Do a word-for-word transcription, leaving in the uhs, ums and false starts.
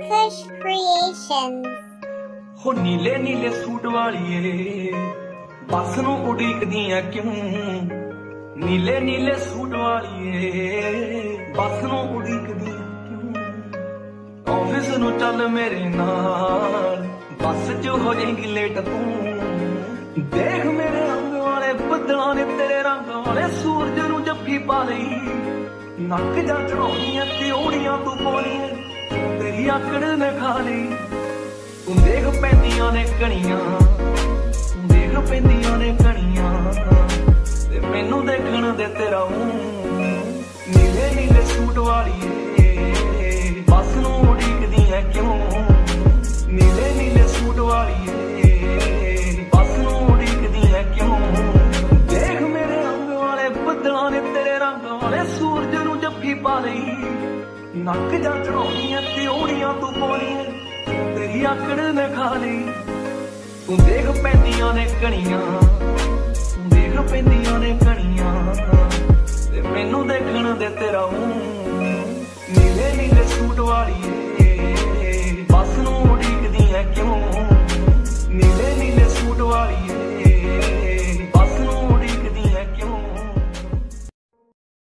Kush Creations। ਹੋ ਨੀਲੇ ਨੀਲੇ ਸੂਟ ਵਾਲੀਏ ਬੱਸ ਨੂੰ ਉਡੀਕਦੀਆਂ ਕਿਉਂ, ਨੀਲੇ ਨੀਲੇ ਸੂਟ ਵਾਲੀਏ ਬੱਸ ਨੂੰ ਉਡੀਕਦੀਆਂ ਕਿਉਂ। ਆਫਿਸ ਨੂੰ ਚੱਲ ਮੇਰੇ ਨਾਲ ਬੱਸ 'ਚ ਹੋ ਜਾਏਗੀ ਲੇਟ ਤੂੰ। ਦੇਖ ਮੇਰੇ ਰੰਗ ਵਾਲੇ ਬੱਦਲਾਂ ਨੇ ਤੇਰੇ ਰੰਗ ਵਾਲੇ ਸੂਰਜ ਨੂੰ ਜੱਫੀ ਪਾ ਲਈ। ਨੱਕ ਜਾ ਚੜਾਉਣੀਆਂ ਤਿਉੜੀਆਂ ਤੂੰ ਪਾਉਣੀਆਂ ਤੇਰੀ ਆਕੜ ਨੇ ਖਾ ਲਈ। ਤੂੰ ਦੇਖ ਪੈਂਦੀਆਂ ਨੇ ਕਣੀਆਂ, ਤੂੰ ਦੇਖ ਪੈਂਦੀਆਂ ਨੇ ਕਣੀਆਂ ਤੇ ਮੈਨੂੰ ਦੇਖਣ ਦੇ ਤੇਰਾ ਮੂੰਹ। ਨੀਲੇ ਨੀਲੇ ਸੂਟ ਵਾਲੀਏ ਬੱਸ ਨੂੰ ਉਡੀਕਦੀਆਂ ਕਿਉਂ, ਨੀਲੇ ਨੀਲੇ ਸੂਟ ਵਾਲੀਏ ਬੱਸ ਨੂੰ ਉਡੀਕਦੀਆਂ ਕਿਉਂ। ਦੇਖ ਮੇਰੇ ਰੰਗ ਵਾਲੇ ਬੱਦਲਾਂ ਨੇ ਤੇਰੇ ਰੰਗ ਵਾਲੇ ਸੂਰਜ ਨੂੰ ਜੱਫੀ ਪਾ ਲਈ। ਨੱਕ ਜਾ ਚੜਾਉਣੀਆਂ ਤਿਉੜੀਆਂ ਤੂੰ ਪਾਉਣੀਆਂ ਤੇਰੀ ਆਕੜ ਨੇ ਖਾ ਲਈ। ਤੂੰ ਦੇਖ ਪੈਂਦੀਆਂ ਨੇ ਕਣੀਆਂ, ਤੂੰ ਦੇਖ ਪੈਂਦੀਆਂ ਨੇ ਕਣੀਆਂ ਤੇ ਮੈਨੂੰ ਦੇਖਣ ਦੇ ਤੇਰਾ ਮੂੰਹ। ਨੀਲੇ ਨੀਲੇ ਸੂਟ ਵਾਲੀਏ